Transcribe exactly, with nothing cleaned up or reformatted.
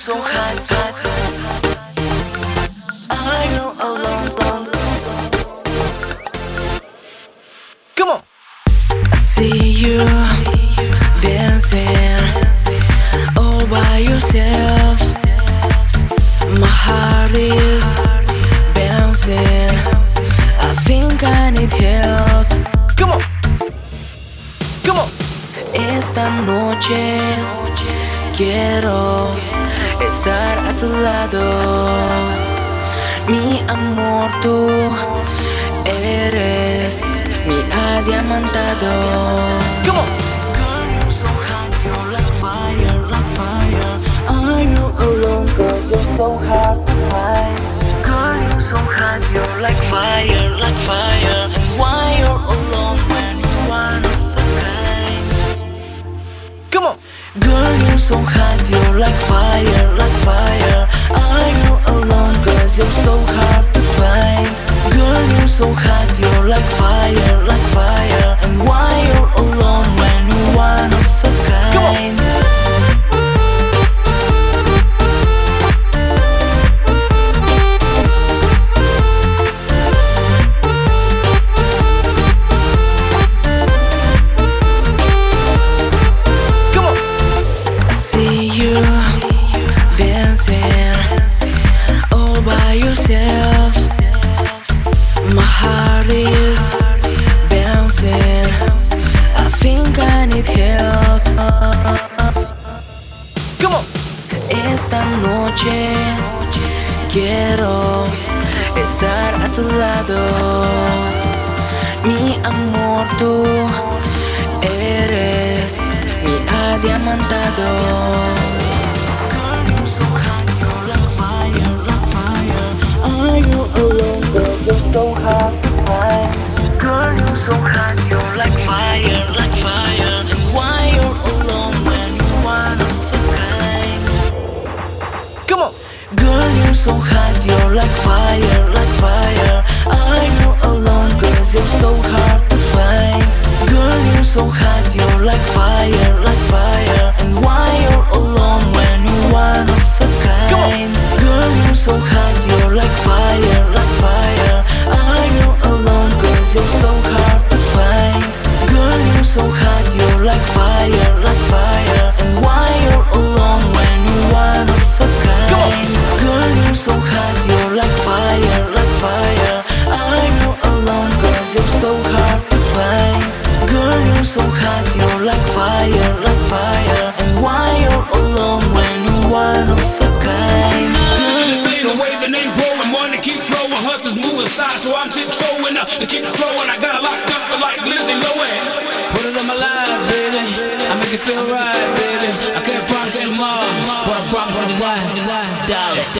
so hot, hot. I know alone, alone. Come on. I see you dancing all by yourself. My heart is bouncing. I think I need help. Come on. Come on. Esta noche quiero estar a tu lado. Mi amor, tú eres mi adiamantado. Come on. Girl, you're so hot, you're like fire, like fire. Are you alone, girl? You're so hard to find. Girl, you're so hot, you're like fire, like fire. And why you're alone when you wanna so kind? Come on. Girl, you're so hot, you're like fire, like fire. Are you alone, cause you're so hard to find? Girl, you're so hot, you're like fire, like fire. And why you're alone when you wanna so kind? Yourself, my heart is bouncing. I think I need help. Come on. Esta noche quiero estar a tu lado. Mi amor, tú eres mi adiamantado. So hard to find. Girl, you're so hot, you're like fire, like fire. And why you're alone when you wanna so kind? Come on. Girl, you're so hot, you're like fire, like fire. Are you alone, cause you're so hard to find? Girl, you're so hot, you're like fire, like fire. And why you're alone when you wanna so kind? Girl, you're so hot, you're like fire, like fire. Are you alone, cause you're so hard to find? Girl, you're so hot, you're like fire, like fire. And why you're alone when you wanna so kind? Girl, you're so hot, you're like fire, like fire. Are you alone, cause you're so hard to find? Girl, you're so hot, you're like fire, like fire. And why you're alone when you wanna so kind? The way the name growing, money keep flowing, hustlers moving aside, so I'm tiptoeing up to keep it flowing. I got it locked up like Lindsay Lohan. Put it on my life, baby. I make it feel right, baby. I can't promise you tomorrow, but I promise you tonight.